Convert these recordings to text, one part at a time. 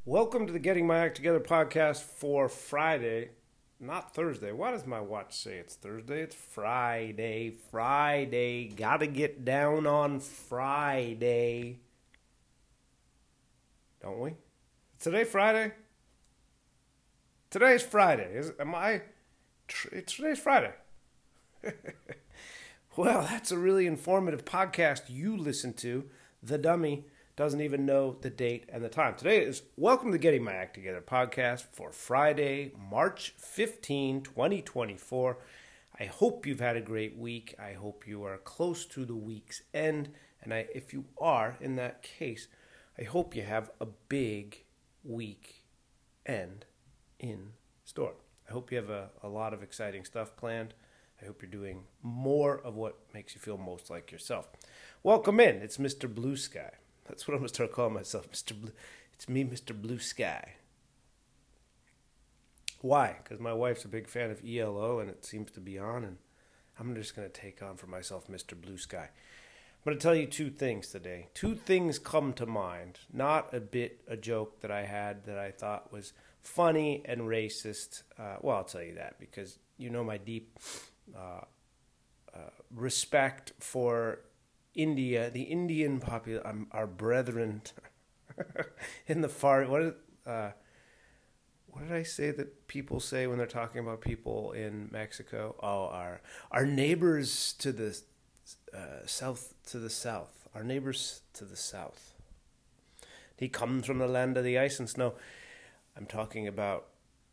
Welcome to the Getting My Act Together podcast for Friday, not Thursday. Why does my watch say it's Thursday? It's Friday. Friday. Gotta get down on Friday. Don't we? Is today Friday? Today's Friday. Today's Friday. Well, that's a really informative podcast you listen to. The dummy doesn't even know the date and the time. Today is Welcome to Getting My Act Together podcast for Friday, March 15, 2024. I hope you've had a great week. I hope you are close to the week's end. And if you are, in that case, I hope you have a big week end in store. I hope you have a lot of exciting stuff planned. I hope you're doing more of what makes you feel most like yourself. Welcome in. It's Mr. Blue Sky. That's what I'm going to start calling myself, Mr. Blue. It's me, Mr. Blue Sky. Why? Because my wife's a big fan of ELO, and it seems to be on, and I'm just going to take on for myself Mr. Blue Sky. I'm going to tell you two things today. Two things come to mind, not a joke that I had that I thought was funny and racist. Well, I'll tell you that because you know my deep respect for India, the Indian population, our brethren in the far. What did I say that people say when they're talking about people in Mexico? Oh, our neighbors to the south. Our neighbors to the south. He comes from the land of the ice and snow. I'm talking about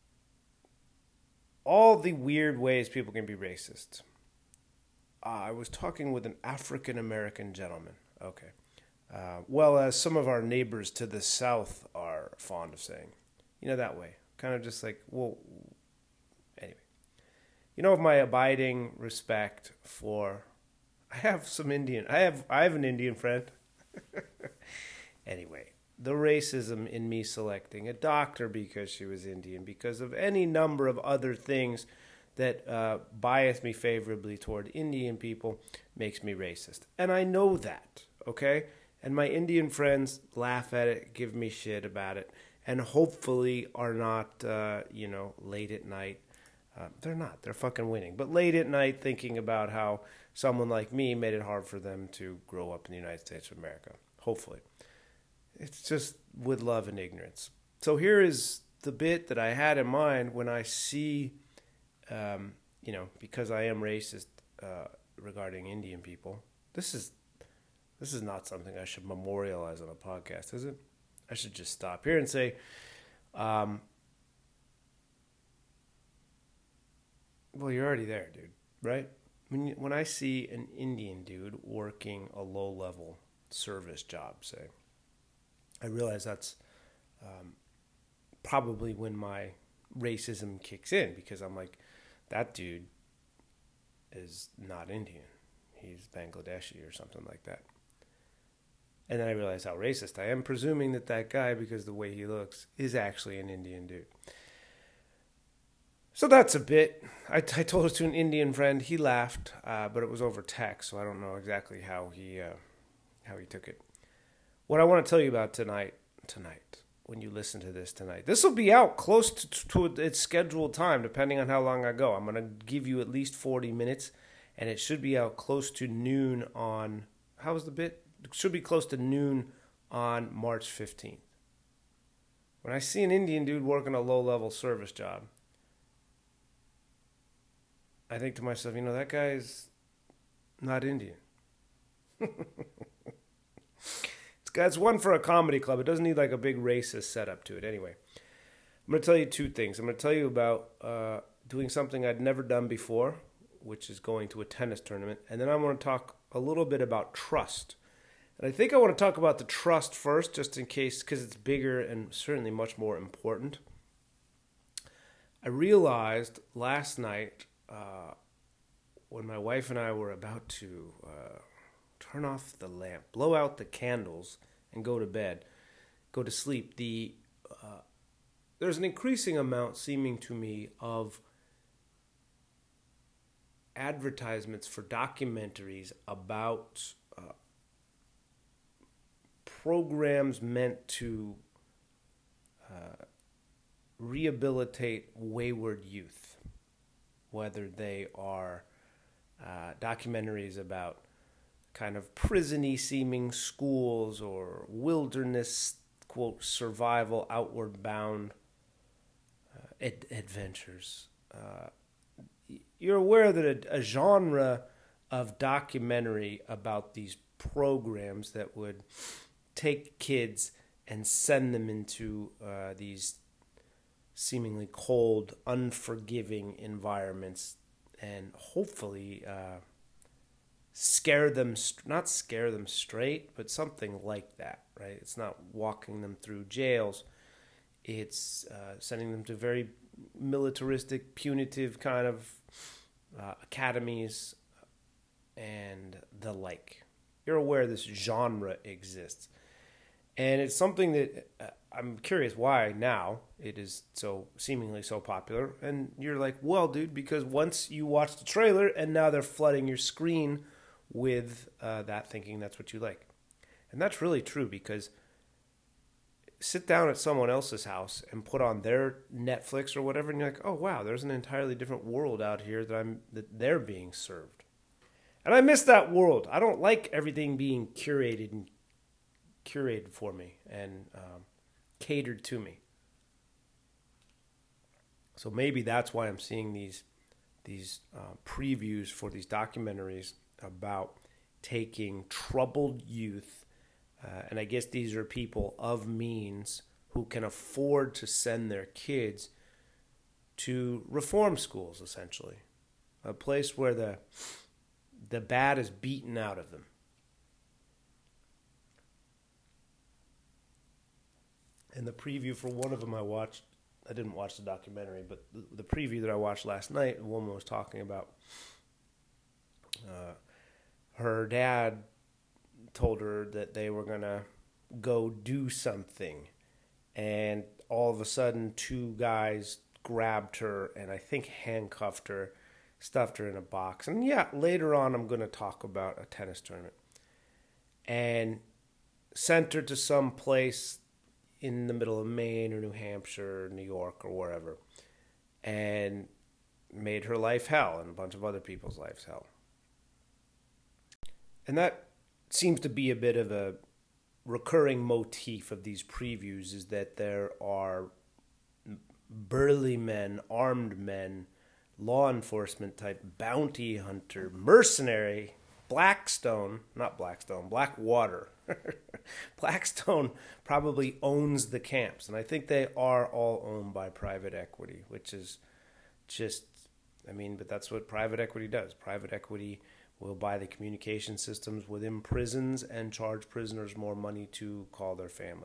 all the weird ways people can be racist. I was talking with an African-American gentleman. Okay. Well, as some of our neighbors to the south are fond of saying. You know, that way. Kind of just like, well, anyway. You know, of my abiding respect for... I have an Indian friend. Anyway, the racism in me selecting a doctor because she was Indian, because of any number of other things that bias me favorably toward Indian people, makes me racist. And I know that, okay? And my Indian friends laugh at it, give me shit about it, and hopefully are not, late at night. They're not. They're fucking winning. But late at night thinking about how someone like me made it hard for them to grow up in the United States of America. Hopefully. It's just with love and ignorance. So here is the bit that I had in mind when I see... because I am racist regarding Indian people, this is not something I should memorialize on a podcast, is it? I should just stop here and say, well, you're already there, dude, right? When I see an Indian dude working a low-level service job, say, I realize that's probably when my racism kicks in, because I'm like, that dude is not Indian. He's Bangladeshi or something like that. And then I realized how racist I am, presuming that guy, because the way he looks, is actually an Indian dude. So that's a bit. I told it to an Indian friend. He laughed, but it was over text, so I don't know exactly how he took it. What I want to tell you about tonight, when you listen to this tonight. This will be out close to its scheduled time, depending on how long I go. I'm going to give you at least 40 minutes, and it should be out close to noon on... How was the bit? It should be close to noon on March 15th. When I see an Indian dude working a low-level service job, I think to myself, that guy's not Indian. It's one for a comedy club. It doesn't need like a big racist setup to it. Anyway, I'm going to tell you two things. I'm going to tell you about doing something I'd never done before, which is going to a tennis tournament. And then I want to talk a little bit about trust. And I think I want to talk about the trust first, just in case, because it's bigger and certainly much more important. I realized last night when my wife and I were about to... turn off the lamp, blow out the candles, and go to sleep. There's an increasing amount, seeming to me, of advertisements for documentaries about programs meant to rehabilitate wayward youth, whether they are documentaries about kind of prison-y seeming schools or wilderness, quote, survival, outward bound adventures. You're aware that a genre of documentary about these programs that would take kids and send them into these seemingly cold, unforgiving environments and hopefully not scare them straight, but something like that, right? It's not walking them through jails. It's sending them to very militaristic, punitive kind of academies and the like. You're aware this genre exists. And it's something that I'm curious why now it is so seemingly so popular. And you're like, well, dude, because once you watch the trailer and now they're flooding your screen with that thinking that's what you like. And that's really true, because sit down at someone else's house and put on their Netflix or whatever, and you're like, oh, wow, there's an entirely different world out here that they're being served. And I miss that world. I don't like everything being curated for me and catered to me. So maybe that's why I'm seeing these previews for these documentaries about taking troubled youth, and I guess these are people of means who can afford to send their kids to reform schools, essentially, a place where the bad is beaten out of them. And the preview for one of them I didn't watch the documentary, but the preview that I watched last night, a woman was talking about her dad told her that they were going to go do something. And all of a sudden, two guys grabbed her and I think handcuffed her, stuffed her in a box. And yeah, later on I'm going to talk about a tennis tournament. And sent her to some place in the middle of Maine or New Hampshire or New York or wherever. And made her life hell and a bunch of other people's lives hell. And that seems to be a bit of a recurring motif of these previews, is that there are burly men, armed men, law enforcement type, bounty hunter, mercenary, Blackwater. Blackstone probably owns the camps. And I think they are all owned by private equity, which is just, but that's what private equity does. Private equity will buy the communication systems within prisons and charge prisoners more money to call their family.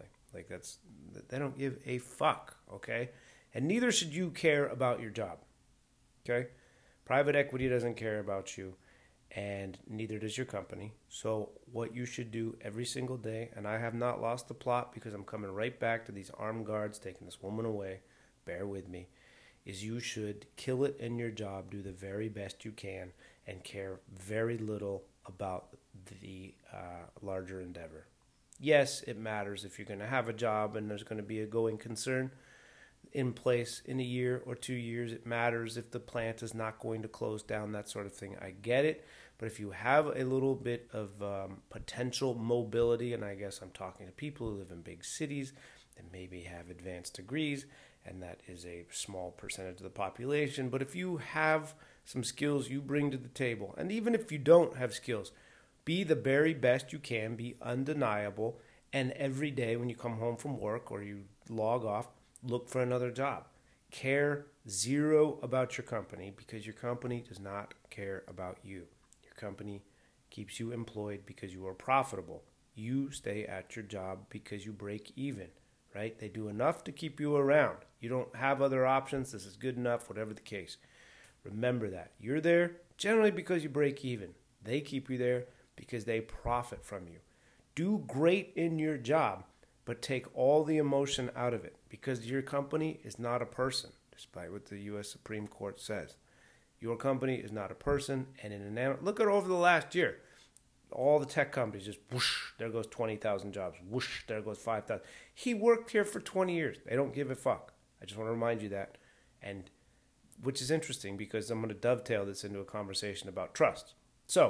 They don't give a fuck, okay? And neither should you care about your job, okay? Private equity doesn't care about you, and neither does your company. So what you should do every single day, and I have not lost the plot because I'm coming right back to these armed guards taking this woman away, bear with me, is you should kill it in your job, do the very best you can, and care very little about the larger endeavor. Yes, it matters if you're going to have a job and there's going to be a going concern in place in a year or 2 years. It matters if the plant is not going to close down, that sort of thing. I get it. But if you have a little bit of potential mobility, and I guess I'm talking to people who live in big cities and maybe have advanced degrees, and that is a small percentage of the population. But if you have some skills you bring to the table, and even if you don't have skills, be the very best you can, be undeniable, and every day when you come home from work or you log off, look for another job. Care zero about your company, because your company does not care about you. Your company keeps you employed because you are profitable. You stay at your job because you break even, right? They do enough to keep you around. You don't have other options. This is good enough, whatever the case. Remember that. You're there generally because you break even. They keep you there because they profit from you. Do great in your job, but take all the emotion out of it, because your company is not a person, despite what the U.S. Supreme Court says. Your company is not a person, and look at over the last year. All the tech companies just whoosh, there goes 20,000 jobs. Whoosh, there goes 5,000. He worked here for 20 years. They don't give a fuck. I just want to remind you that. And which is interesting because I'm going to dovetail this into a conversation about trust. So,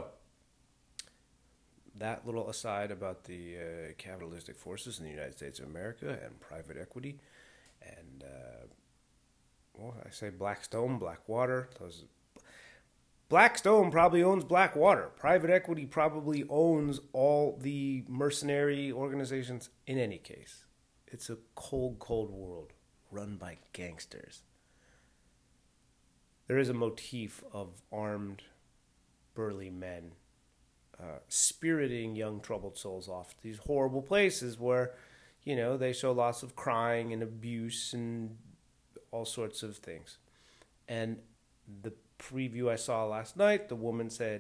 that little aside about the capitalistic forces in the United States of America and private equity and, I say Blackstone, Blackwater. Blackstone probably owns Blackwater. Private equity probably owns all the mercenary organizations in any case. It's a cold, cold world run by gangsters. There is a motif of armed, burly men spiriting young troubled souls off to these horrible places where, they show lots of crying and abuse and all sorts of things. And the preview I saw last night, the woman said,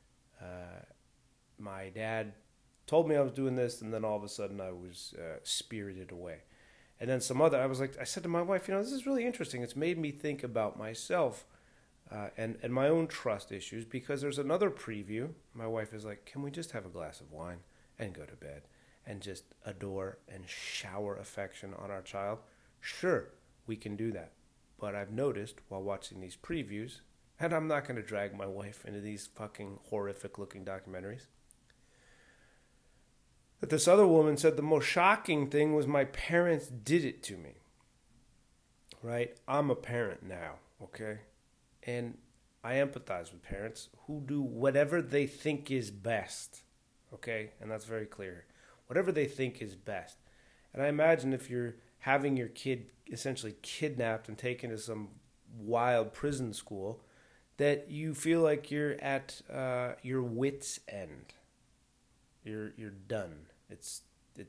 my dad told me I was doing this, and then all of a sudden I was spirited away. And then I said to my wife, this is really interesting. It's made me think about myself and my own trust issues, because there's another preview. My wife is like, can we just have a glass of wine and go to bed and just adore and shower affection on our child? Sure, we can do that. But I've noticed while watching these previews, and I'm not going to drag my wife into these fucking horrific looking documentaries, that this other woman said the most shocking thing was my parents did it to me. Right? I'm a parent now, okay? And I empathize with parents who do whatever they think is best, okay? And that's very clear. Whatever they think is best. And I imagine if you're having your kid essentially kidnapped and taken to some wild prison school, that you feel like you're at your wit's end. You're done. It's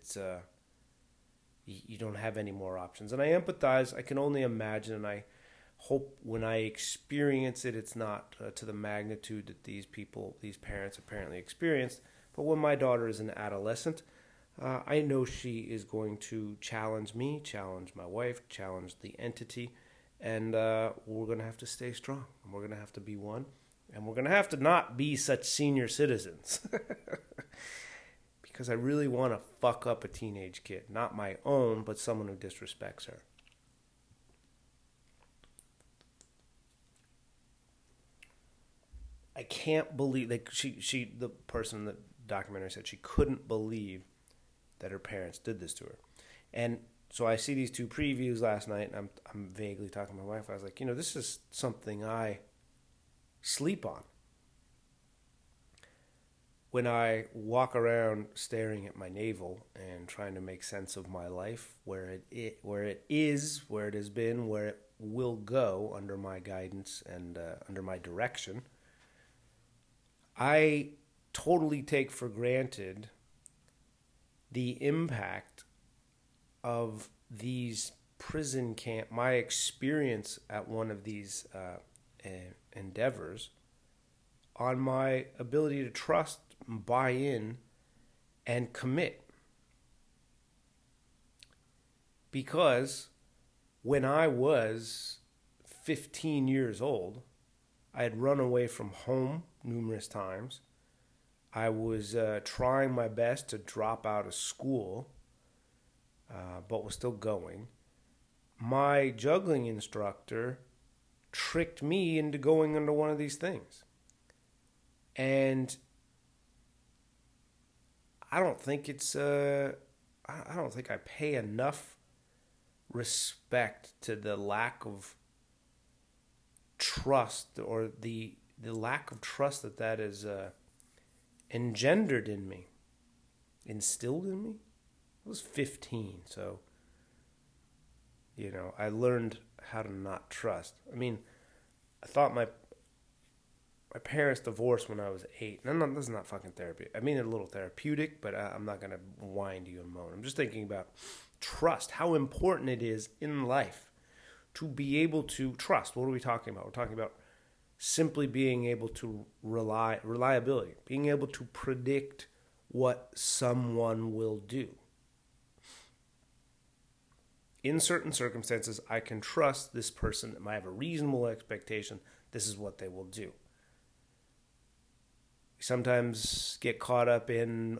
you don't have any more options. And I empathize. I can only imagine, and I hope when I experience it, it's not to the magnitude that these parents apparently experienced. But when my daughter is an adolescent, I know she is going to challenge me, challenge my wife, challenge the entity, and we're going to have to stay strong. And we're going to have to be one, and we're going to have to not be such senior citizens. Because I really want to fuck up a teenage kid. Not my own, but someone who disrespects her. I can't believe, the person in the documentary said she couldn't believe that her parents did this to her. And so I see these two previews last night, and I'm vaguely talking to my wife. I was like, this is something I sleep on. When I walk around staring at my navel and trying to make sense of my life, where it is, where it has been, where it will go under my guidance and under my direction, I totally take for granted the impact of these prison camp, my experience at one of these endeavors, on my ability to trust, buy in, and commit. Because when I was 15 years old, I had run away from home numerous times. I was trying my best to drop out of school, but was still going. My juggling instructor tricked me into going into one of these things. And I don't think I don't think I pay enough respect to the lack of trust, or the lack of trust that is engendered in me, instilled in me. I was 15, so I learned how to not trust. I mean, I thought my parents divorced when I was 8. And this is not fucking therapy. I mean, it's a little therapeutic, but I'm not going to whine to you and moan. I'm just thinking about trust, how important it is in life to be able to trust. What are we talking about? We're talking about simply being able to reliability, being able to predict what someone will do. In certain circumstances, I can trust this person. I have a reasonable expectation this is what they will do. Sometimes get caught up in,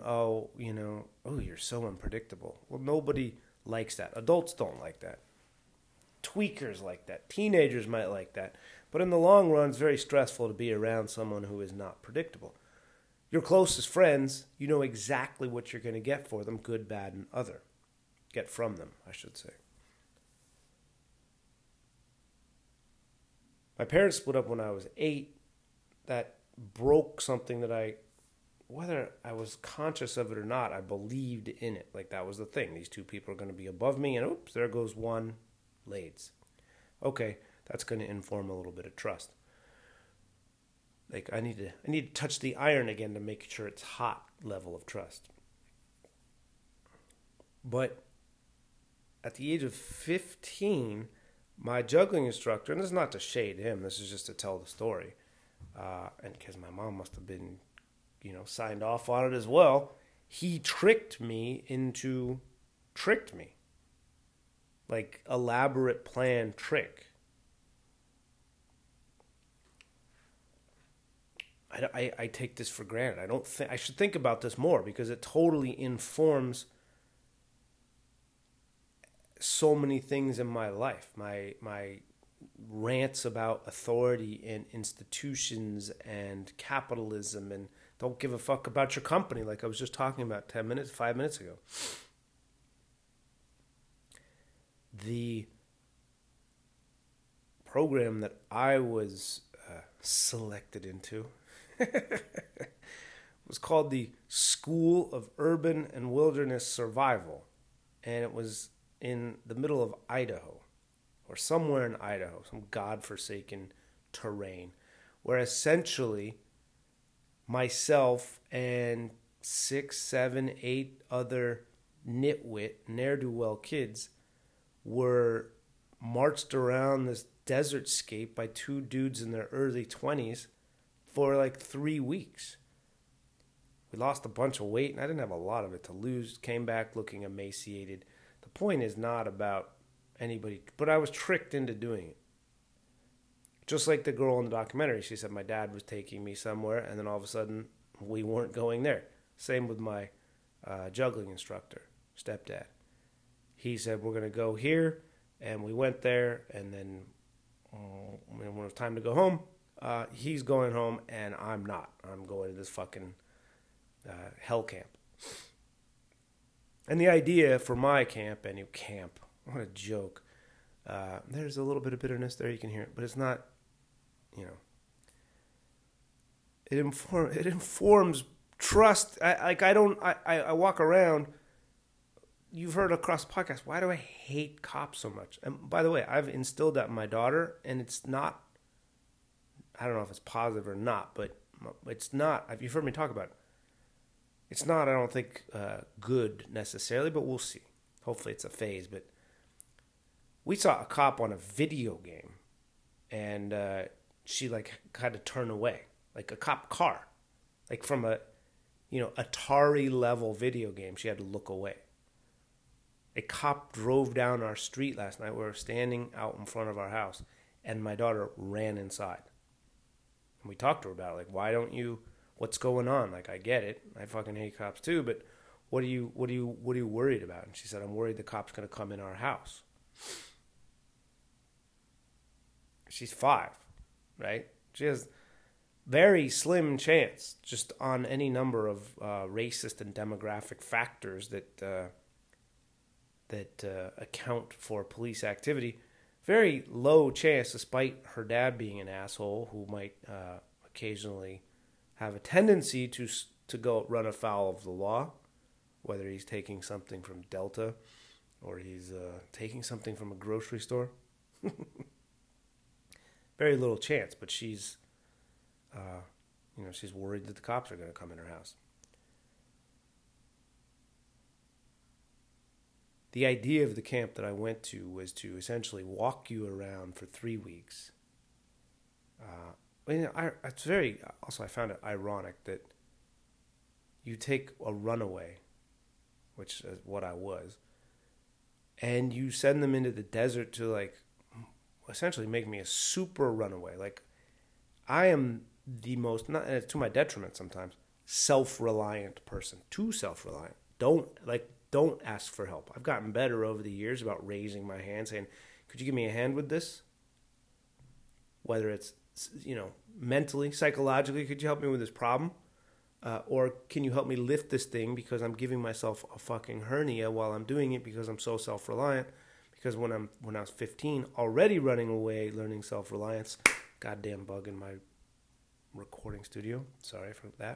you're so unpredictable. Well, nobody likes that. Adults don't like that. tweakers like that. Teenagers might like that. But in the long run, it's very stressful to be around someone who is not predictable. Your closest friends, you know exactly what you're going to get for them, good, bad, and other. Get from them, I should say. My parents split up when I was 8. That broke something that whether I was conscious of it or not, I believed in it. Like, that was the thing. These two people are going to be above me, and oops, there goes one. Lades. Okay, that's going to inform a little bit of trust. Like, I need to touch the iron again to make sure it's hot level of trust. But at the age of 15, my juggling instructor, and this is not to shade him, this is just to tell the story, and because my mom must have been, signed off on it as well, he tricked me. Like, elaborate plan trick. I take this for granted. I should think about this more because it totally informs so many things in my life. My rants about authority and institutions and capitalism and don't give a fuck about your company, like I was just talking about 5 minutes ago. The program that I was selected into was called the School of Urban and Wilderness Survival, and it was in the middle of Idaho, or somewhere in Idaho, some godforsaken terrain, where essentially myself and 6, 7, 8 other nitwit, ne'er-do-well kids were marched around this desert scape by two dudes in their early 20s for like 3 weeks. We lost a bunch of weight, and I didn't have a lot of it to lose. Came back looking emaciated. The point is not about anybody, but I was tricked into doing it. Just like the girl in the documentary, she said my dad was taking me somewhere, and then all of a sudden we weren't going there. Same with my juggling instructor, stepdad. He said, we're going to go here, and we went there, and then when it was time to go home, he's going home, and I'm not. I'm going to this fucking hell camp. And the idea for my camp, what a joke. There's a little bit of bitterness there, you can hear it, but it's not, it informs trust. I walk around. You've heard across the podcast, why do I hate cops so much? And by the way, I've instilled that in my daughter, and it's not, I don't know if it's positive or not, but it's not, you've heard me talk about it. It's not, I don't think, good necessarily, but we'll see. Hopefully it's a phase, but we saw a cop on a video game, and she, had to turn away, like a cop car. Like from a, Atari-level video game, she had to look away. A cop drove down our street last night. We were standing out in front of our house, and my daughter ran inside. And we talked to her about it, why don't you, what's going on? I get it. I fucking hate cops too, but what are you worried about? And she said, I'm worried the cop's going to come in our house. She's 5, right? She has very slim chance just on any number of racist and demographic factors that account for police activity. Very low chance, despite her dad being an asshole who might occasionally have a tendency to go run afoul of the law, whether he's taking something from Delta or he's taking something from a grocery store. Very little chance, but she's worried that the cops are going to come in her house. The idea of the camp that I went to was to essentially walk you around for 3 weeks. It's very, also I found it ironic that you take a runaway, which is what I was, and you send them into the desert to essentially make me a super runaway. I am the most, not, and it's to my detriment sometimes, self-reliant person. Too self-reliant. Don't ask for help. I've gotten better over the years about raising my hand, saying, Could you give me a hand with this? Whether it's, mentally, psychologically, could you help me with this problem? Or can you help me lift this thing because I'm giving myself a fucking hernia while I'm doing it because I'm so self-reliant? Because when I was 15, already running away, learning self-reliance, goddamn bug in my recording studio. Sorry for that.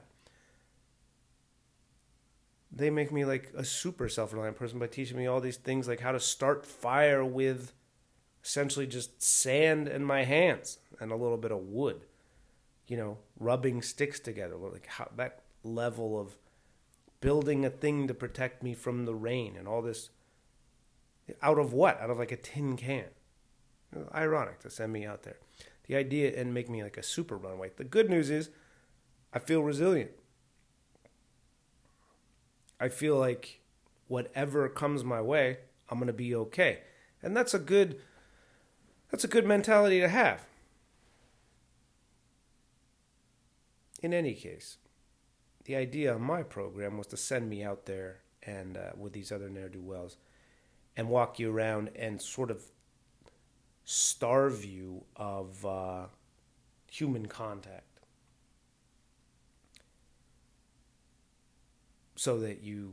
They make me like a super self-reliant person by teaching me all these things, like how to start fire with essentially just sand in my hands and a little bit of wood, rubbing sticks together, like how that level of building a thing to protect me from the rain and all this. Out of what? Out of like a tin can. Ironic to send me out there. The idea and make me like a super runaway. The good news is I feel resilient. I feel like whatever comes my way, I'm going to be okay. And that's a good mentality to have. In any case, the idea of my program was to send me out there and with these other ne'er-do-wells and walk you around and sort of starve you of human contact so that you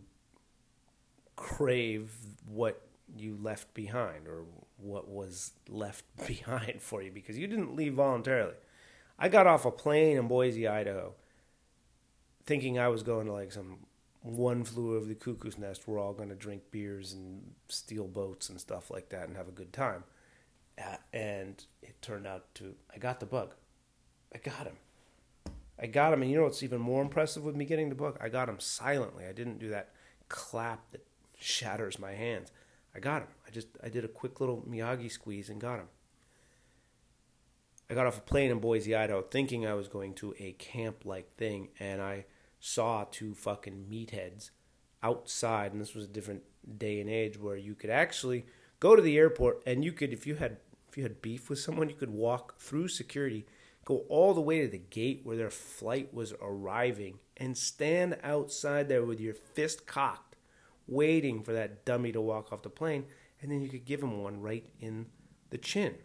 crave what you left behind or what was left behind for you because you didn't leave voluntarily. I got off a plane in Boise, Idaho, thinking I was going to like some One Flew Over the Cuckoo's Nest. We're all going to drink beers and steal boats and stuff like that and have a good time. And it turned out I got the bug. I got him. And you know what's even more impressive with me getting the bug? I got him silently. I didn't do that clap that shatters my hands. I got him. I did a quick little Miyagi squeeze and got him. I got off a plane in Boise, Idaho, thinking I was going to a camp-like thing, and I saw two fucking meatheads outside, and this was a different day and age where you could actually go to the airport, and you could, if you had beef with someone, you could walk through security, go all the way to the gate where their flight was arriving, and stand outside there with your fist cocked, waiting for that dummy to walk off the plane, and then you could give him one right in the chin.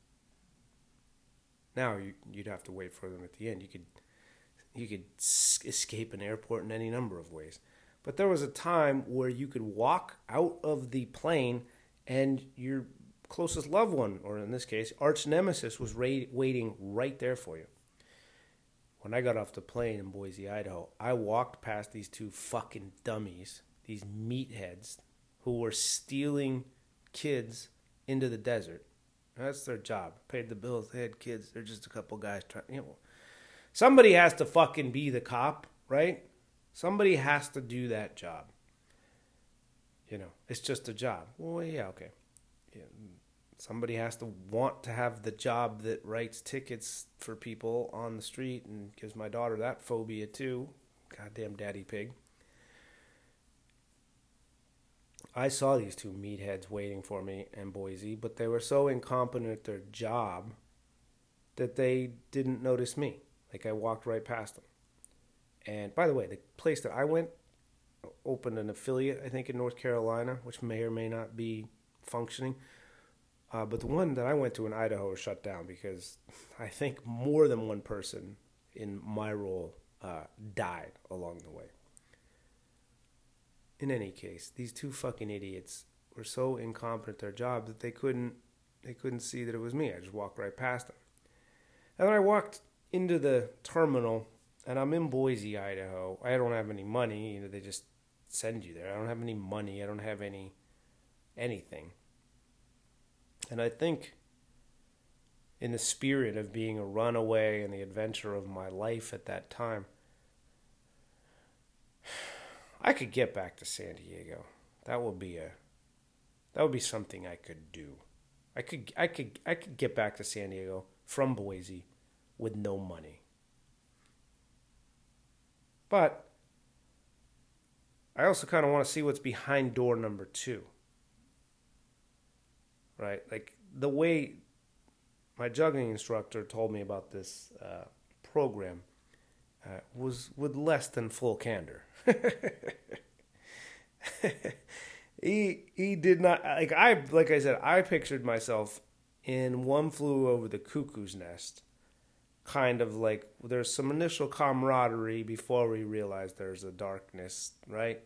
Now you'd have to wait for them at the end. You could escape an airport in any number of ways. But there was a time where you could walk out of the plane and your closest loved one, or in this case, arch nemesis, was waiting right there for you. When I got off the plane in Boise, Idaho, I walked past these two fucking dummies, these meatheads, who were stealing kids into the desert. That's their job. Paid the bills. They had kids. They're just a couple guys trying. Somebody has to fucking be the cop, right? Somebody has to do that job. It's just a job. Well, yeah, okay. Yeah. Somebody has to want to have the job that writes tickets for people on the street and gives my daughter that phobia too. Goddamn daddy pig. I saw these two meatheads waiting for me in Boise, but they were so incompetent at their job that they didn't notice me. Like, I walked right past them. And by the way, the place that I went opened an affiliate, I think, in North Carolina, which may or may not be functioning. But the one that I went to in Idaho was shut down because I think more than one person in my role died along the way. In any case, these two fucking idiots were so incompetent at their job that they couldn't see that it was me. I just walked right past them. And then I walked into the terminal, and I'm in Boise, Idaho. I don't have any money. They just send you there. I don't have any money. I don't have anything. And I think in the spirit of being a runaway and the adventure of my life at that time, I could get back to San Diego. That would be something I could do. I could get back to San Diego from Boise with no money. But I also kind of want to see what's behind door number 2. Right? Like the way my juggling instructor told me about this program was with less than full candor. He did not like I said, I pictured myself in One Flew Over the Cuckoo's Nest, kind of like there's some initial camaraderie before we realize there's a darkness, right?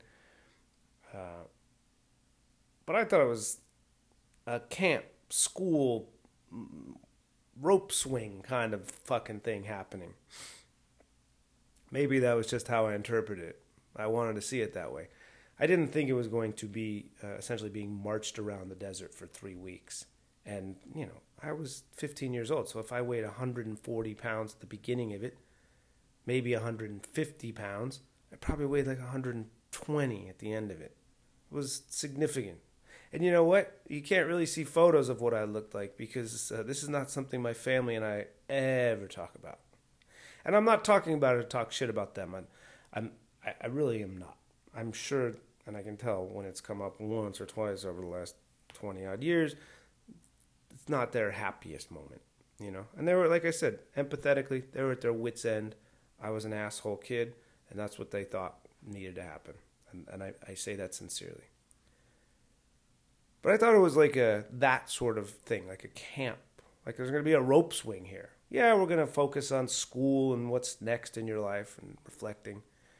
But I thought it was a camp, school, rope swing kind of fucking thing happening. Maybe that was just how I interpreted it. I wanted to see it that way. I didn't think it was going to be essentially being marched around the desert for 3 weeks. And, I was 15 years old. So if I weighed 140 pounds at the beginning of it, maybe 150 pounds, I probably weighed like 120 at the end of it. It was significant. And you know what? You can't really see photos of what I looked like because this is not something my family and I ever talk about. And I'm not talking about it to talk shit about them. I really am not. I'm sure, and I can tell when it's come up once or twice over the last 20 odd years, it's not their happiest moment, And they were, like I said, empathetically, they were at their wits' end. I was an asshole kid, and that's what they thought needed to happen. And I say that sincerely. But I thought it was like that sort of thing, like a camp. Like there's going to be a rope swing here. Yeah, we're going to focus on school and what's next in your life and reflecting.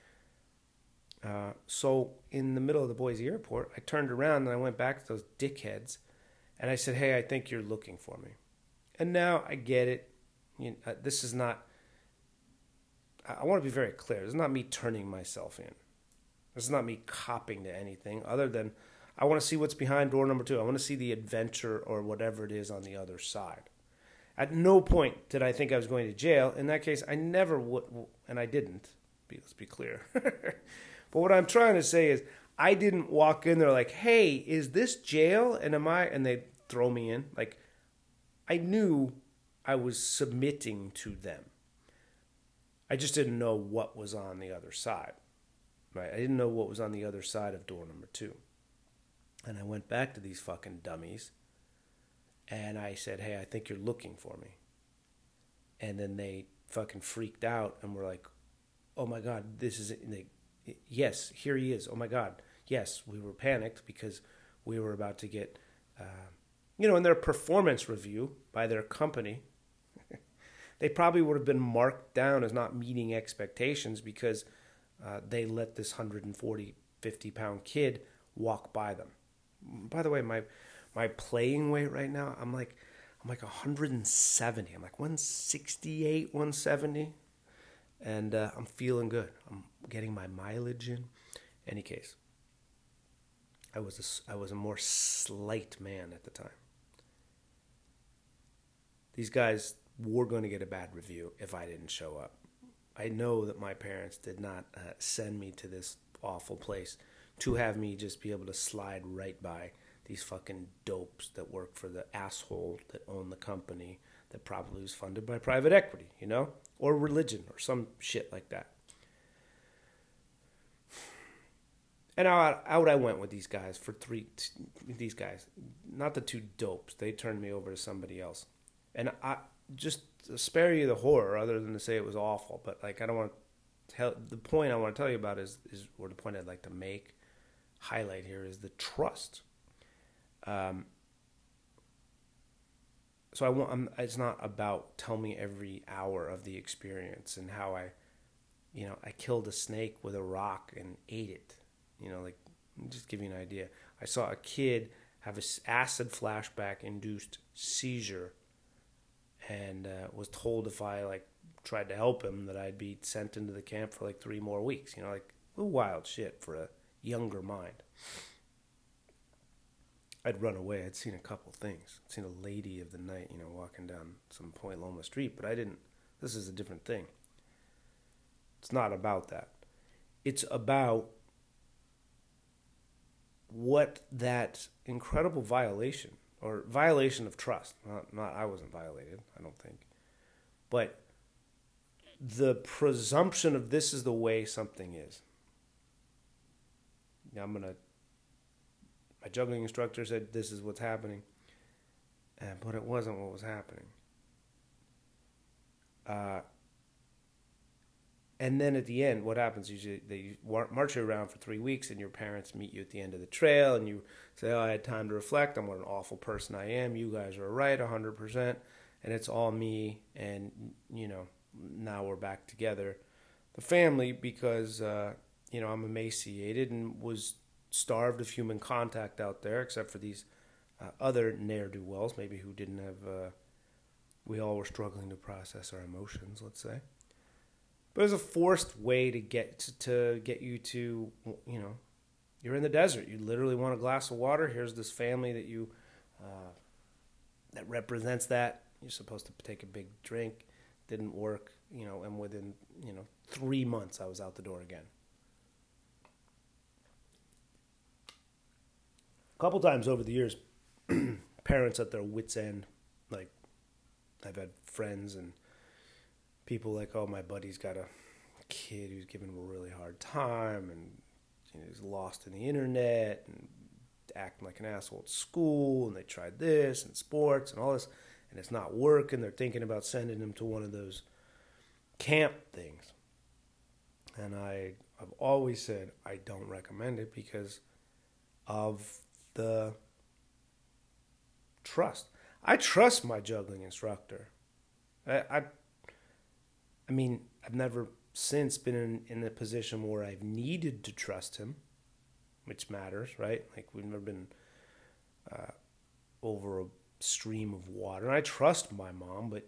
So in the middle of the Boise airport, I turned around and I went back to those dickheads. And I said, hey, I think you're looking for me. And now I get it. This is not, I want to be very clear. This is not me turning myself in. This is not me copping to anything other than I want to see what's behind door number 2. I want to see the adventure or whatever it is on the other side. At no point did I think I was going to jail. In that case, I never would, and I didn't. Let's be clear. But what I'm trying to say is I didn't walk in there like, hey, is this jail? And they throw me in. Like, I knew I was submitting to them. I just didn't know what was on the other side. Right? I didn't know what was on the other side of door number 2. And I went back to these fucking dummies. And I said, hey, I think you're looking for me. And then they fucking freaked out and were like, oh my God, this is it. Yes, here he is. Oh my God. Yes, we were panicked because we were about to get, in their performance review by their company, they probably would have been marked down as not meeting expectations because they let this 140, 50-pound kid walk by them. By the way, my playing weight right now, I'm like 170. I'm like 168, 170. And I'm feeling good. I'm getting my mileage in. Any case, I was a more slight man at the time. These guys were going to get a bad review if I didn't show up. I know that my parents did not send me to this awful place to have me just be able to slide right by these fucking dopes that work for the asshole that owned the company that probably was funded by private equity, or religion or some shit like that. And out I went with these guys these guys, not the 2 dopes. They turned me over to somebody else. And I just spare you the horror other than to say it was awful. But like, I don't want to tell, the point I want to tell you about is or the point I'd like to highlight here is the trust. So it's not about tell me every hour of the experience and how I killed a snake with a rock and ate it. Just give you an idea. I saw a kid have an acid flashback induced seizure and was told if I tried to help him that I'd be sent into the camp for 3 more weeks. Wild shit for a younger mind. I'd run away. I'd seen a couple things. I'd seen a lady of the night, walking down some Point Loma street, but I didn't. This is a different thing. It's not about that. It's about what that incredible violation of trust. Not I wasn't violated, I don't think. But the presumption of this is the way something is. My juggling instructor said this is what's happening, but it wasn't what was happening. And then at the end, what happens? Usually they march you around for 3 weeks, and your parents meet you at the end of the trail, and you say, "Oh, I had time to reflect on what an awful person I am. You guys are right, 100%, and it's all me." And now we're back together, the family, because I'm emaciated and was starved of human contact out there, except for these other ne'er-do-wells, maybe who didn't have. We all were struggling to process our emotions, let's say. But it was a forced way to get you to, you're in the desert. You literally want a glass of water. Here's this family that represents that. You're supposed to take a big drink. Didn't work, and within, 3 months I was out the door again. A couple times over the years, parents at their wits' end, like I've had friends and people like, "Oh, my buddy's got a kid who's giving him a really hard time, and he's lost in the internet and acting like an asshole at school, and they tried this and sports and all this, and it's not working. They're thinking about sending him to one of those camp things." And I've always said I don't recommend it because of the trust. I trust my juggling instructor. I mean, I've never since been in a position where I've needed to trust him, which matters, right? Like, we've never been over a stream of water. And I trust my mom, but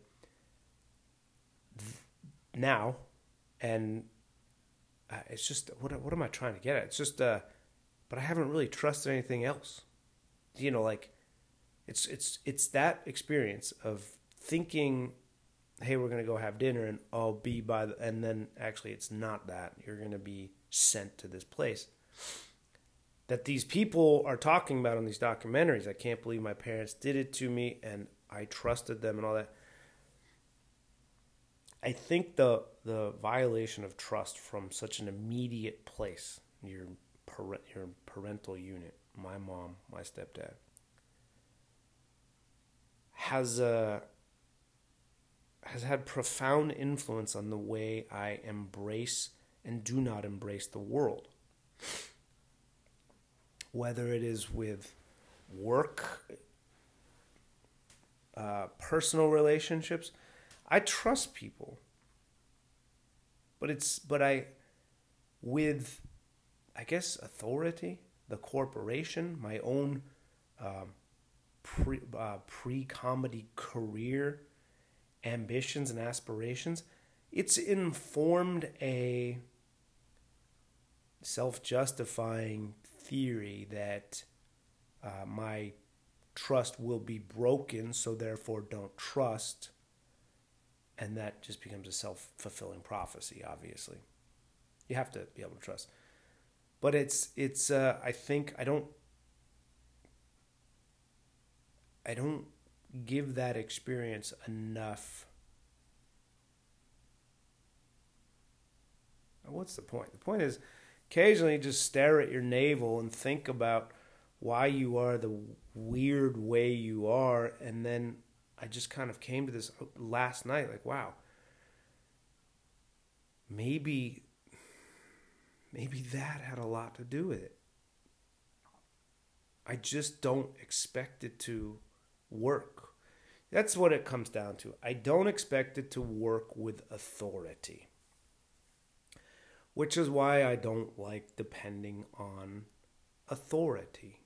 now, and it's just, what am I trying to get at? It's just, but I haven't really trusted anything else. Like, it's that experience of thinking, "Hey, we're going to go have dinner, and I'll be and then actually it's not that. You're going to be sent to this place that these people are talking about on these documentaries. I can't believe my parents did it to me, and I trusted them," and all that. I think the violation of trust from such an immediate place, your parental unit, my mom, my stepdad, has had profound influence on the way I embrace and do not embrace the world. Whether it is with work, personal relationships, I trust people. With, I guess, authority, the corporation, my own pre-comedy career ambitions and aspirations, it's informed a self-justifying theory that my trust will be broken, so therefore don't trust, and that just becomes a self-fulfilling prophecy. Obviously, you have to be able to trust, but it's I think I don't give that experience enough. What's the point? The point is, occasionally just stare at your navel and think about why you are the weird way you are. And then I just kind of came to this last night, like, wow, maybe that had a lot to do with it. I just don't expect it to work. That's what it comes down to. I don't expect it to work with authority, which is why I don't like depending on authority.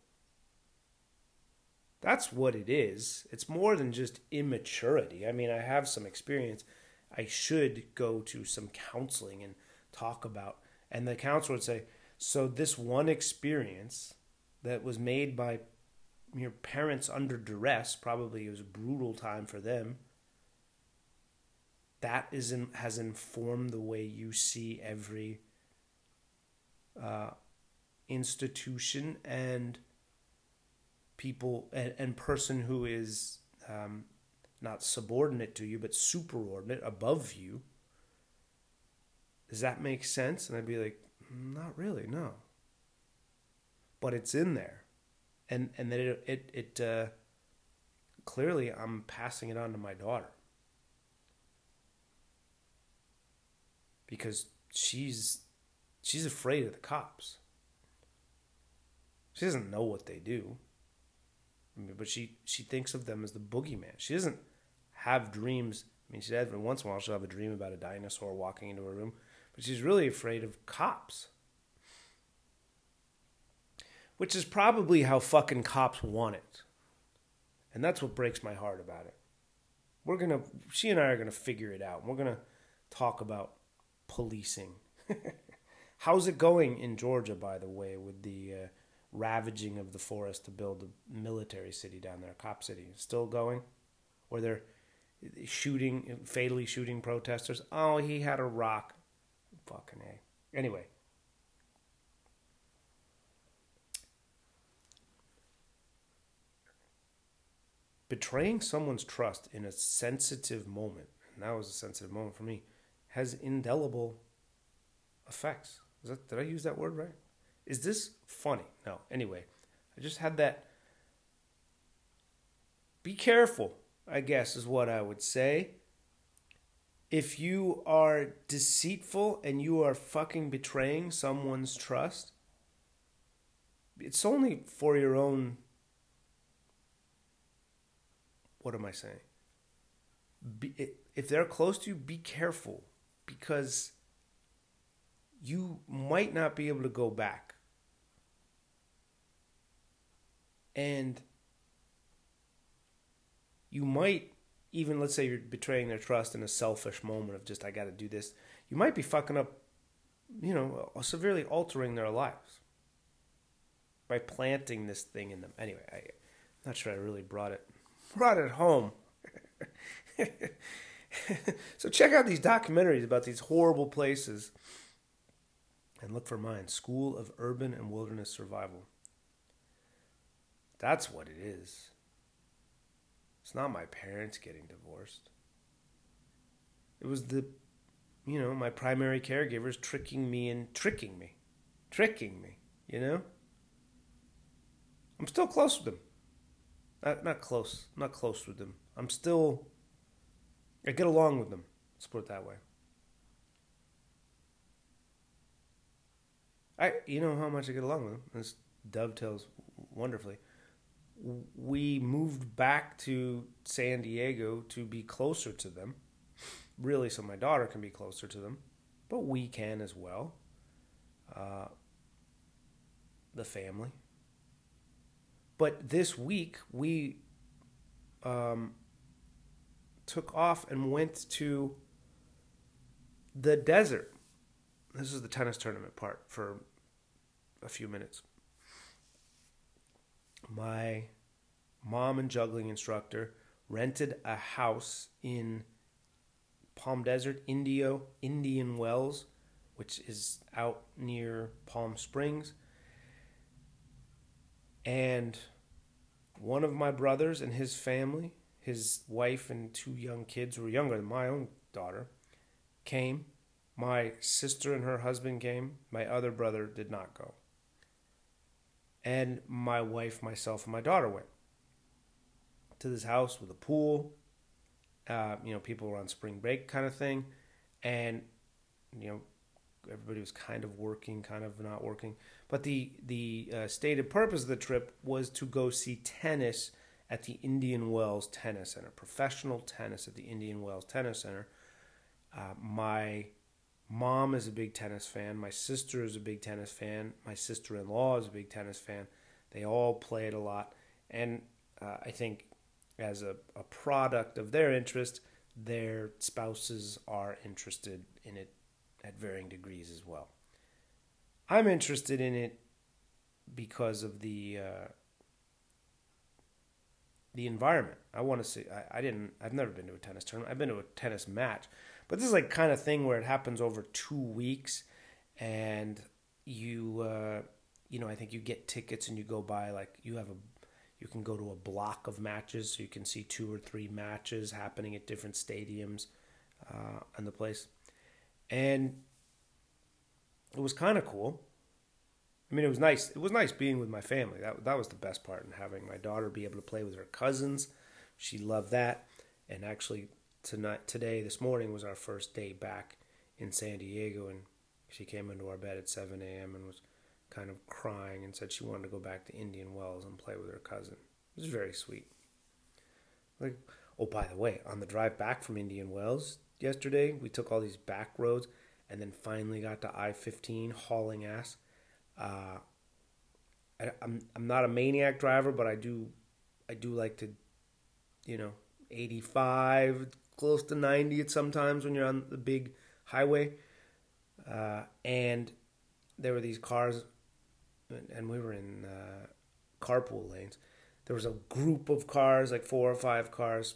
That's what it is. It's more than just immaturity. I mean, I have some experience. I should go to some counseling and talk about, and the counselor would say, so this one experience that was made by your parents under duress, probably it was a brutal time for them, that has informed the way you see every institution and people and person who is not subordinate to you but superordinate, above you. Does that make sense? And I'd be like, not really, no. But it's in there. And then it clearly I'm passing it on to my daughter. because she's afraid of the cops. She doesn't know what they do. I mean, but she thinks of them as the boogeyman. She doesn't have dreams. I mean, every once in a while she'll have a dream about a dinosaur walking into her room, but she's really afraid of cops. Which is probably how fucking cops want it. And that's what breaks my heart about it. She and I are gonna figure it out. We're gonna talk about policing. How's it going in Georgia, by the way, with the ravaging of the forest to build a military city down there, cop city? Still going? Or they're fatally shooting protesters? Oh, he had a rock. Fucking A. Anyway. Betraying someone's trust in a sensitive moment, and that was a sensitive moment for me, has indelible effects. Did I use that word right? Is this funny? No. Anyway, I just had that. Be careful, I guess, is what I would say. If you are deceitful and you are fucking betraying someone's trust, it's only for your own... What am I saying? If they're close to you, be careful, because you might not be able to go back. And you might even, let's say you're betraying their trust in a selfish moment of just, I got to do this. You might be fucking up, severely altering their lives by planting this thing in them. Anyway, I'm not sure I really brought it home. So check out these documentaries about these horrible places and look for mine, School of Urban and Wilderness Survival. That's what it is. It's not my parents getting divorced. It was my primary caregivers tricking me. I'm still close with them. Not close with them. I get along with them. Let's put it that way. You know how much I get along with them. This dovetails wonderfully. We moved back to San Diego to be closer to them. Really, so my daughter can be closer to them. But we can as well. The family. But this week, we took off and went to the desert. This is the tennis tournament part for a few minutes. My mom and juggling instructor rented a house in Palm Desert, Indian Wells, which is out near Palm Springs. And one of my brothers and his family, his wife and 2 young kids who were younger than my own daughter, came. My sister and her husband came. My other brother did not go. And my wife, myself, and my daughter went to this house with a pool. People were on spring break kind of thing. And, everybody was kind of working, kind of not working. But the stated purpose of the trip was to go see tennis at the Indian Wells Tennis Center, professional tennis at the Indian Wells Tennis Center. My mom is a big tennis fan. My sister is a big tennis fan. My sister-in-law is a big tennis fan. They all play it a lot. And I think as a product of their interest, their spouses are interested in it at varying degrees as well. I'm interested in it because of the environment. I want to see. I've never been to a tennis tournament. I've been to a tennis match, but this is like kind of thing where it happens over 2 weeks, and you I think you get tickets and you go by, like, you can go to a block of matches, so you can see 2 or 3 matches happening at different stadiums in the place. And it was kind of cool. I mean, it was nice. It was nice being with my family. That was the best part, and having my daughter be able to play with her cousins. She loved that. And actually, this morning was our first day back in San Diego, and she came into our bed at 7 a.m. and was kind of crying and said she wanted to go back to Indian Wells and play with her cousin. It was very sweet. Like, oh, by the way, on the drive back from Indian Wells yesterday, we took all these back roads and then finally got to I-15 hauling ass. I'm not a maniac driver, but I do like to, 85, close to 90 at sometimes when you're on the big highway. And there were these cars, and we were in carpool lanes. There was a group of cars, like 4 or 5 cars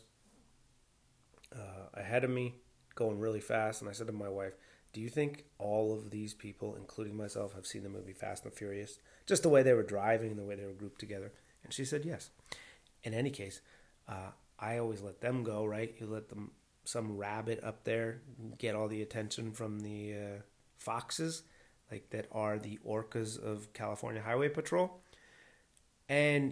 ahead of me, going really fast. And I said to my wife, do you think all of these people, including myself, have seen the movie Fast and Furious? Just the way they were driving and the way they were grouped together. And she said yes. In any case, I always let them go, right? You let them, some rabbit up there, get all the attention from the foxes, like that are the orcas of California Highway Patrol. And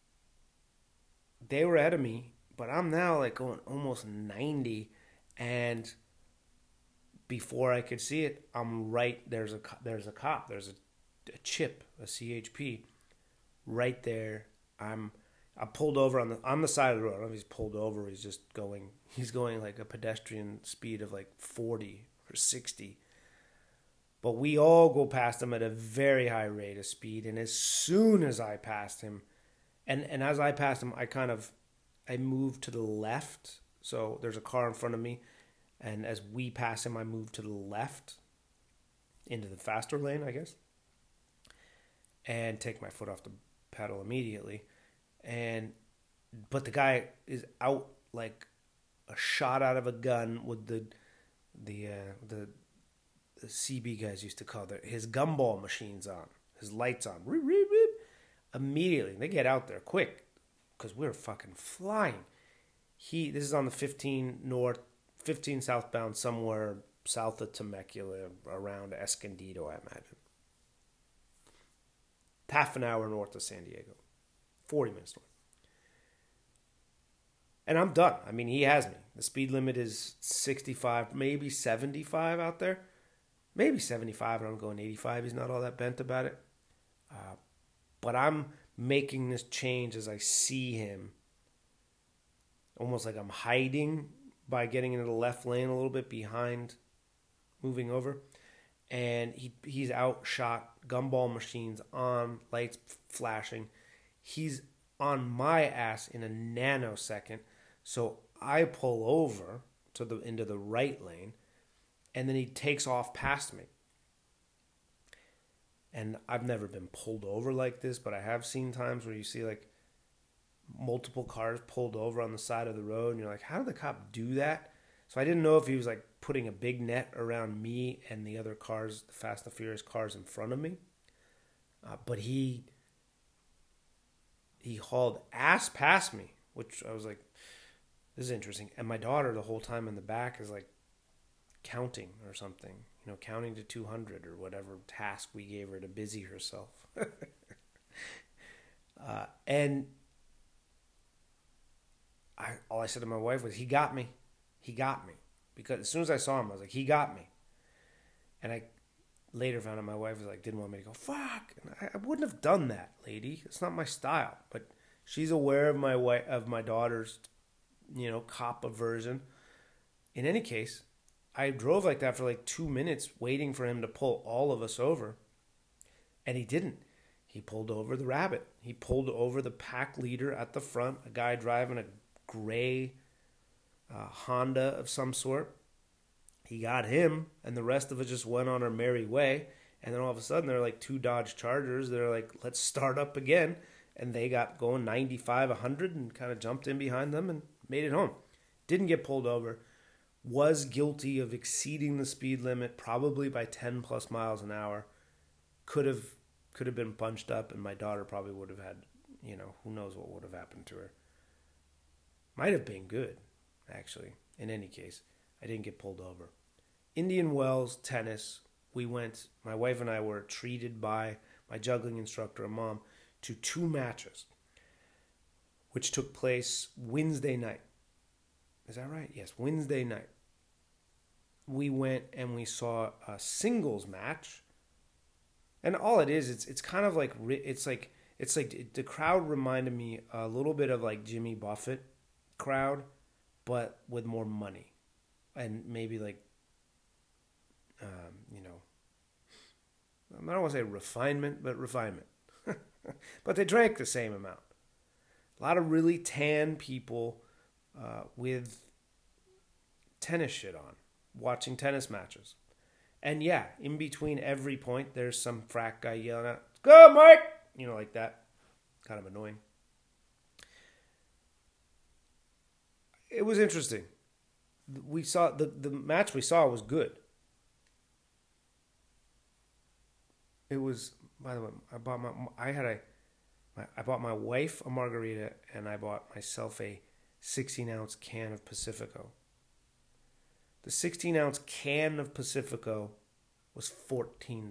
they were ahead of me, but I'm now like going almost 90, and before I could see it, I'm right. There's a cop. There's a chip, a CHP, right there. I pulled over on the side of the road. I don't know if he's pulled over. He's going like a pedestrian speed of like 40 or 60. But we all go past him at a very high rate of speed. And as soon as I passed him, and as I passed him, I moved to the left. So there's a car in front of me. And as we pass him, I move to the left into the faster lane, I guess, and take my foot off the pedal immediately. But the guy is out like a shot out of a gun with the CB guys used to call his gumball machines on, his lights on. Reep, reep, reep. Immediately, they get out there quick because we're fucking flying. This is on the 15 southbound, somewhere south of Temecula, around Escondido, I imagine. Half an hour north of San Diego. 40 minutes north. And I'm done. I mean, he has me. The speed limit is 65, maybe 75 out there. Maybe 75, and I'm going 85. He's not all that bent about it. But I'm making this change as I see him. Almost like I'm hiding by getting into the left lane a little bit behind, moving over. And he's outshot, gumball machines on, lights flashing. He's on my ass in a nanosecond. So I pull over into the right lane, and then he takes off past me. And I've never been pulled over like this, but I have seen times where you see like multiple cars pulled over on the side of the road, and you're like, how did the cop do that? So I didn't know if he was like putting a big net around me and the other cars, the Fast and Furious cars in front of me. But he hauled ass past me, which I was like, this is interesting. And my daughter the whole time in the back is like counting or something, counting to 200 or whatever task we gave her to busy herself. And all I said to my wife was, he got me. He got me. Because as soon as I saw him, I was like, he got me. And I later found out my wife was like, didn't want me to go, fuck. And I wouldn't have done that, lady. It's not my style. But she's aware of my daughter's, cop aversion. In any case, I drove like that for like 2 minutes waiting for him to pull all of us over. And he didn't. He pulled over the rabbit. He pulled over the pack leader at the front, a guy driving a gray Honda of some sort. He got him, and the rest of us just went on our merry way. And then all of a sudden, there are like 2 Dodge Chargers. They're like, let's start up again. And they got going 95, 100, and kind of jumped in behind them and made it home. Didn't get pulled over. Was guilty of exceeding the speed limit, probably by 10 plus miles an hour. Could have been punched up, and my daughter probably would have had, who knows what would have happened to her. Might have been good, actually. In any case, I didn't get pulled over. Indian Wells tennis, my wife and I were treated by my juggling instructor and mom to 2 matches, which took place Wednesday night. Is that right? Yes, Wednesday night. we went and we saw a singles match. And all it is, it's kind of like, the crowd reminded me a little bit of like Jimmy Buffett crowd, but with more money. And maybe like, I don't want to say refinement, but refinement. But they drank the same amount. A lot of really tan people with tennis shit on, watching tennis matches. And yeah, in between every point, there's some frat guy yelling out, "Go, Mike!" Like that. Kind of annoying. It was interesting. We saw the match we saw was good. It was, by the way, I bought my wife a margarita and I bought myself a 16-ounce can of Pacifico. The 16-ounce can of Pacifico was $14.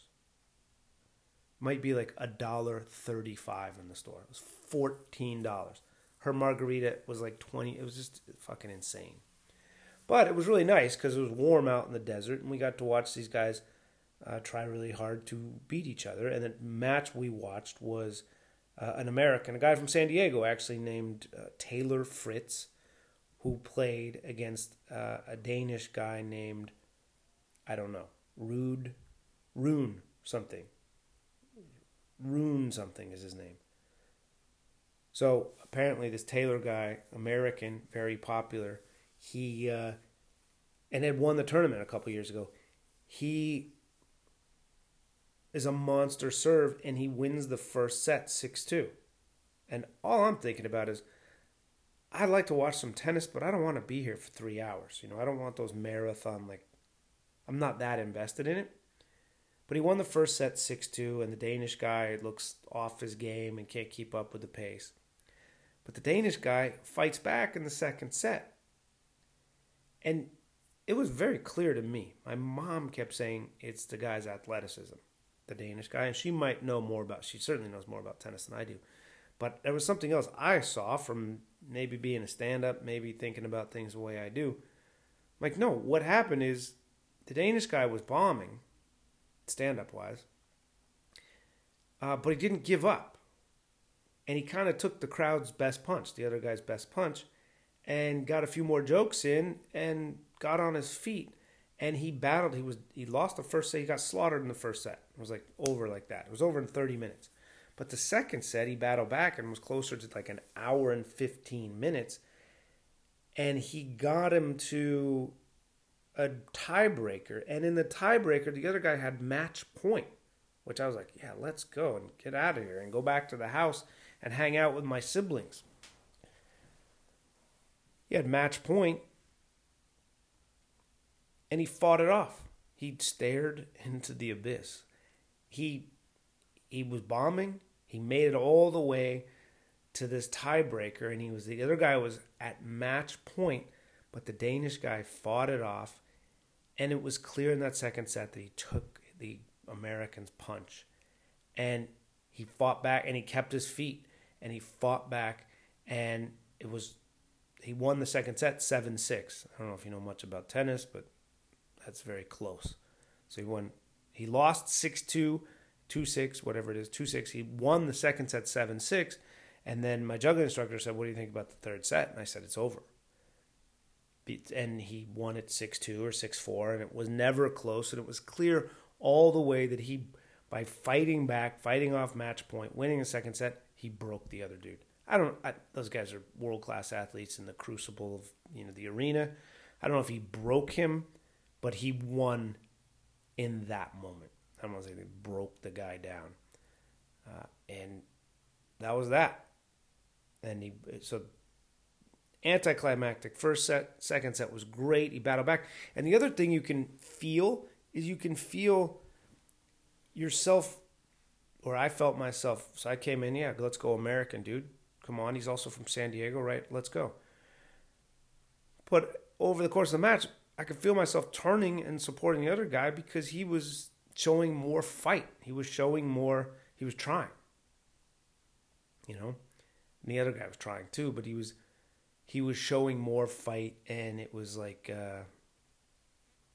Might be like $1.35 in the store. It was $14. Her margarita was like 20. It was just fucking insane. But it was really nice because it was warm out in the desert, and we got to watch these guys try really hard to beat each other. And the match we watched was an American, a guy from San Diego, actually named Taylor Fritz, who played against a Danish guy named, I don't know, Rune something. Rune something is his name. So apparently this Taylor guy, American, very popular, he and had won the tournament a couple years ago. He is a monster serve, and he wins the first set 6-2. And all I'm thinking about is, I'd like to watch some tennis, but I don't want to be here for 3 hours. I don't want those marathon, I'm not that invested in it. But he won the first set 6-2, and the Danish guy looks off his game and can't keep up with the pace. But the Danish guy fights back in the second set. And it was very clear to me. My mom kept saying it's the guy's athleticism, the Danish guy. And she might know more about, she certainly knows more about tennis than I do. But there was something else I saw from maybe being a stand-up, maybe thinking about things the way I do. No, what happened is the Danish guy was bombing, stand-up-wise, but he didn't give up. And he kind of took the crowd's best punch, the other guy's best punch, and got a few more jokes in and got on his feet. And he battled. He lost the first set. He got slaughtered in the first set. It was over like that. It was over in 30 minutes. But the second set, he battled back and was closer to an hour and 15 minutes. And he got him to a tiebreaker. And in the tiebreaker, the other guy had match point, which I was like, yeah, let's go and get out of here and go back to the house and hang out with my siblings. He had match point, and he fought it off. He stared into the abyss. He was bombing. He made it all the way to this tiebreaker, and the other guy was at match point, but the Danish guy fought it off, and it was clear in that second set that he took the American's punch, and he fought back, and he kept his feet, and he fought back, and he won the second set 7-6. I don't know if you know much about tennis, but that's very close. So he lost 6-2, 2-6, whatever it is, 2-6. He won the second set 7-6. And then my juggling instructor said, "What do you think about the third set?" And I said, "It's over." And he won it 6-2 or 6-4, and it was never close. And it was clear all the way that he, by fighting back, fighting off match point, winning the second set, he broke the other dude. Those guys are world-class athletes in the crucible of the arena. I don't know if he broke him, but he won in that moment. I don't want to say they broke the guy down. And that was that. And so anticlimactic first set, second set was great. He battled back. And the other thing you can feel is yourself, or I felt myself. So I came in, yeah, let's go American, dude. Come on, he's also from San Diego, right? Let's go. But over the course of the match, I could feel myself turning and supporting the other guy because he was showing more fight. He was showing more, he was trying. And the other guy was trying too, but he was showing more fight, and it was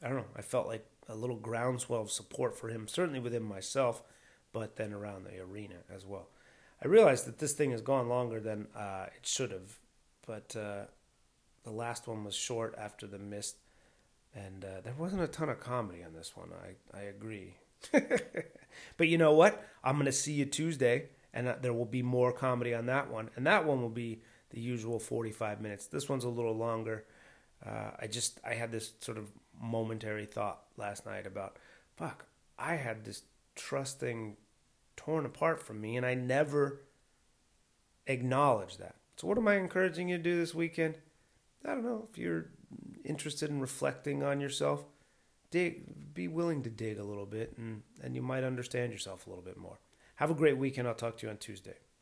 I don't know, I felt like a little groundswell of support for him, certainly within myself, but then around the arena as well. I realized that this thing has gone longer than it should have, but the last one was short after the mist, and there wasn't a ton of comedy on this one. I agree. But you know what? I'm going to see you Tuesday, and there will be more comedy on that one, and that one will be the usual 45 minutes. This one's a little longer. I had this sort of momentary thought last night about, fuck, I had this trust thing torn apart from me, and I never acknowledged that. So what am I encouraging you to do this weekend? I don't know. If you're interested in reflecting on yourself, be willing to dig a little bit, and you might understand yourself a little bit more. Have a great weekend. I'll talk to you on Tuesday.